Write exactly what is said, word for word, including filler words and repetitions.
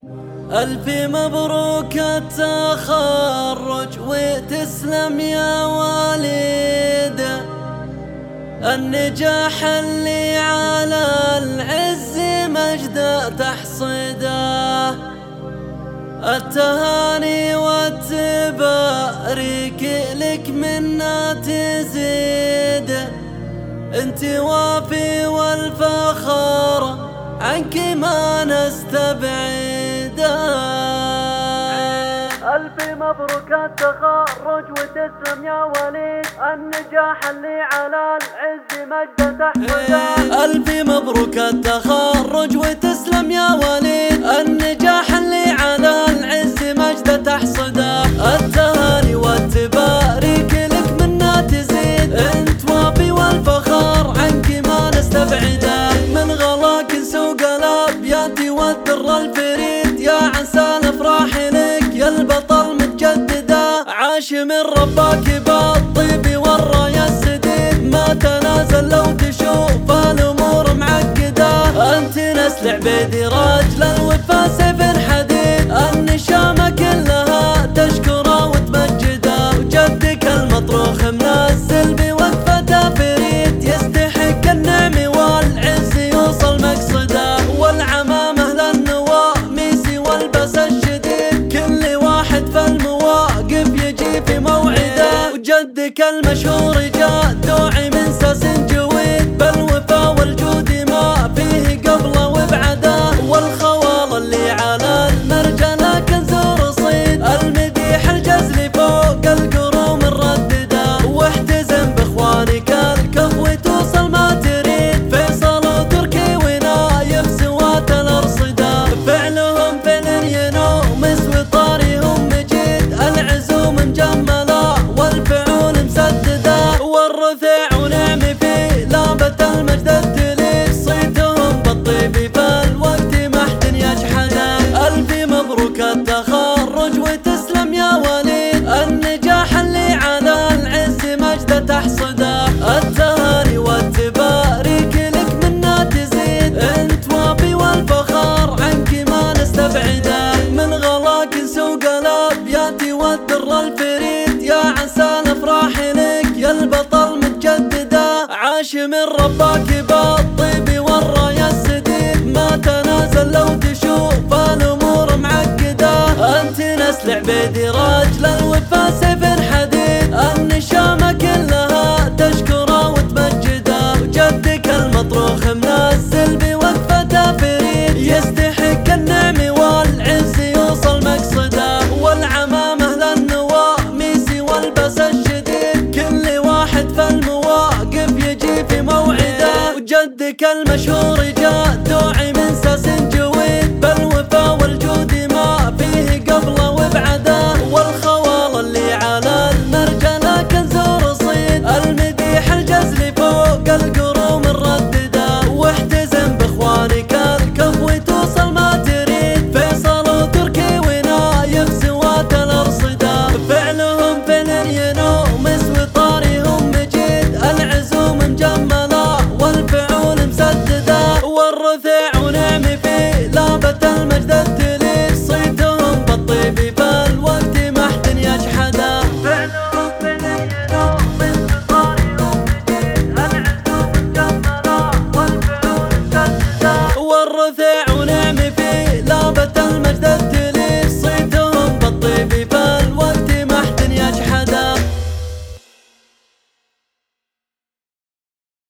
ألف مبروك التخرج وتسلم يا والده، النجاح اللي على العز مجده تحصده، التهاني والتباريك لك منا تزيده، انت وافي والفخر عنك ما نستبعده. ألف مبروك التخرج وتسلم يا وليد، النجاح اللي على العز مجده تحصده. ألف مبروك التخرج وتسلم يا وليد، النجاح اللي على العز مجده تحصده، التهاني والتباريك لك منا تزيد، انت وافي والفخر عنك ما نستبعده، من غلاك سوق الابيات والدر الفريد، يا عسى الافراح لك يا البطل متجدده، عاش من رباك بالطيب والرايه السديد، ما تنازل لو تشوف الامور معقده، انت نسل عبيدي راجل الوفا سيف حديد، النشامه كلها تشكره وتمجده، وجدك المطروخ منزل بوقفته فريد، يستحق النعم والعز يوصل مقصده، والعمامه للنواميس والبس الشديد، كل واحد في المواقف يجي في موعده، وجدك المشهور جاء داعي من ساس جويد، بالوفا والجود ما فيه قبله وبعده، والخوال اللي على المرجله كنز رصيد، المديح الجزل فوق القروم الردده، واحتزم باخوانك الكف وتوصل ما تريد، فيصل وتركي ونايف سوات الارصده، فعلهم فعل ينومس وطاريهم مجيد، العزوم مجمله والفعول مسدده، والرثع ونعم في لابة المجد التليد، صيتهم بالطيب فالوقت ما حد يجحده. ألف مبروك التخرج وتسلم يا وليد، النجاح اللي على العز مجده تحصده، التهاني والتباريك لك منا تزيد، انت وافي والفخر عنك ما نستبعده، من غلاك سوق الابيات والدر الفريد، يا عسى الافراح لك يا البطل متجدده، عاش من رباك بالطيب والرايه السديد، ما تنازل لو تشوف الامور معقده، انت نسل عبيدي راجل الوفا سيف حديد، النشامه كلها تشكره وتمجده، وجدك المطروخ منزل بوقفته فريد، يستحق النعم والعز يوصل مقصده، والعمامه للنواميس والبس الشديد، كل واحد في المواقف يجي في موعده، وجدك المشهور